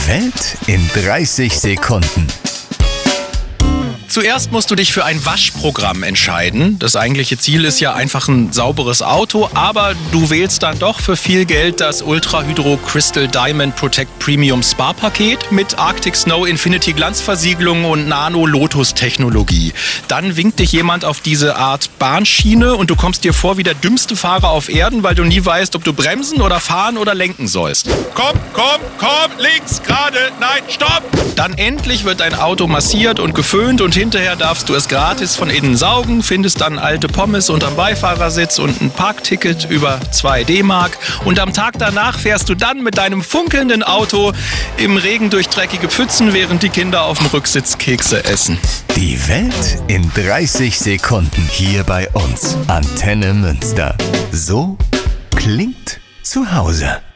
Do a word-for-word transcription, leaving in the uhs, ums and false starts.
Welt in dreißig Sekunden. Zuerst musst du dich für ein Waschprogramm entscheiden. Das eigentliche Ziel ist ja einfach ein sauberes Auto, aber du wählst dann doch für viel Geld das Ultra Hydro Crystal Diamond Protect Premium Spa Paket mit Arctic Snow Infinity Glanzversiegelung und Nano Lotus Technologie. Dann winkt dich jemand auf diese Art Bahnschiene und du kommst dir vor wie der dümmste Fahrer auf Erden, weil du nie weißt, ob du bremsen oder fahren oder lenken sollst. Komm, komm, komm, links, gerade, nein, stopp! Dann endlich wird dein Auto massiert und geföhnt und hinterher darfst du es gratis von innen saugen, findest dann alte Pommes unterm Beifahrersitz und ein Parkticket über zwei D-Mark. Und am Tag danach fährst du dann mit deinem funkelnden Auto im Regen durch dreckige Pfützen, während die Kinder auf dem Rücksitz Kekse essen. Die Welt in dreißig Sekunden hier bei uns. Antenne Münster. So klingt zu Hause.